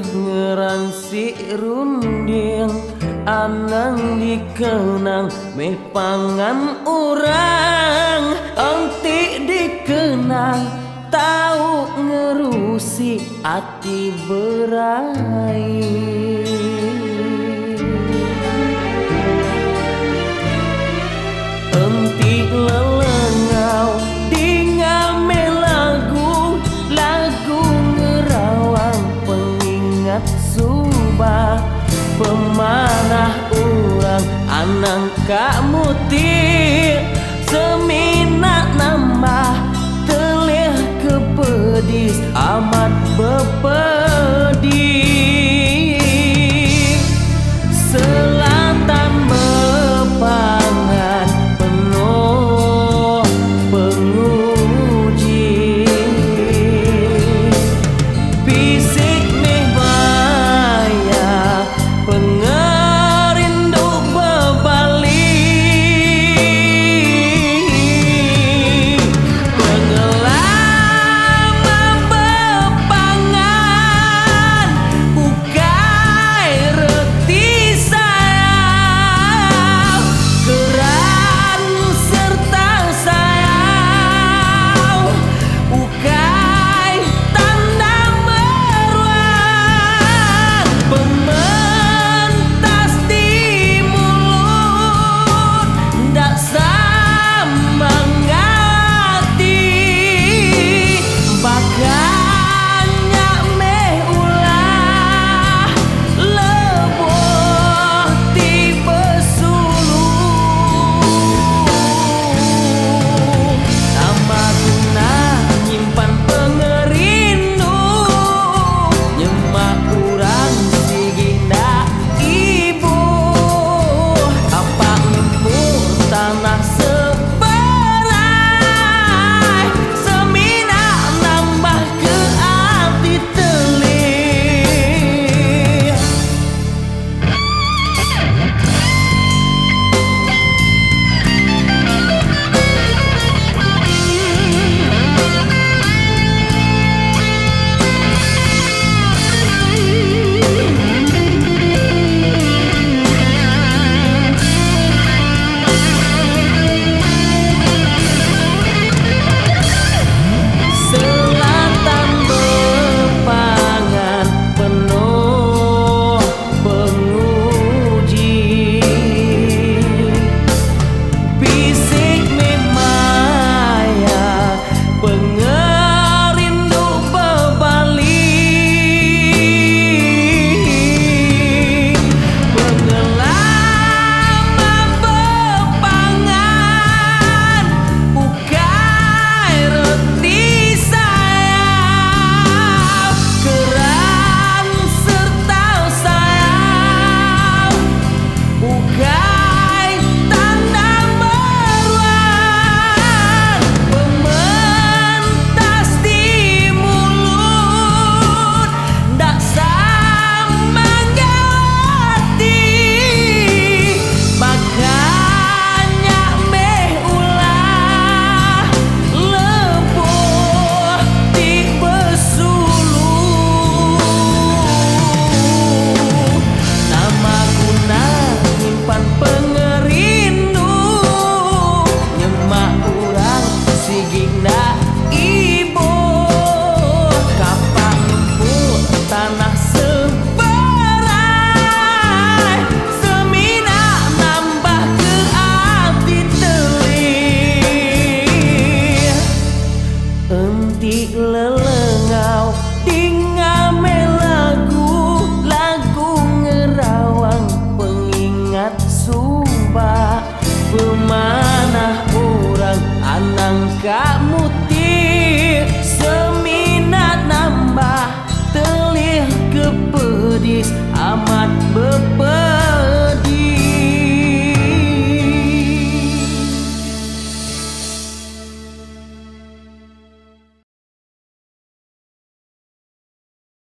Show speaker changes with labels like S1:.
S1: ngeransi runding anang dikenang meh pangan orang onti dikenang tahu ngerusi ati berai onti lelengau dingame lagu ngerawang pengingat subah pemanah orang anang kak mutir semina nambah telih kepedis amat bepedih selatan bepangan penuh penguji fisik meh baya pengerindu bebalik pengelama bepangan ukai reti sayang keran serta sayang ukai tanda meruang pementas di mulut ndak sambang hati bakanya meh ulah leboh tipe suluh nama guna nyimpan pengerindu nyemak urang sigina ibu apa nyempur tanah seberai semina nambah ke abdi telih selatan bepangan penuh penguji fisik meh maya pengerindu bebalik pengelama bepangan ukai reti sayang keran serta sayang ukai tanda meruang pementas di mulut ndak sambang hati makanya meh ulah leboh tipe suluh nama guna nyimpan pengerindu nyemak urang sigina ibu kapak nyempur tanah seberai semina nambah ke abdi telih enti lelengau ding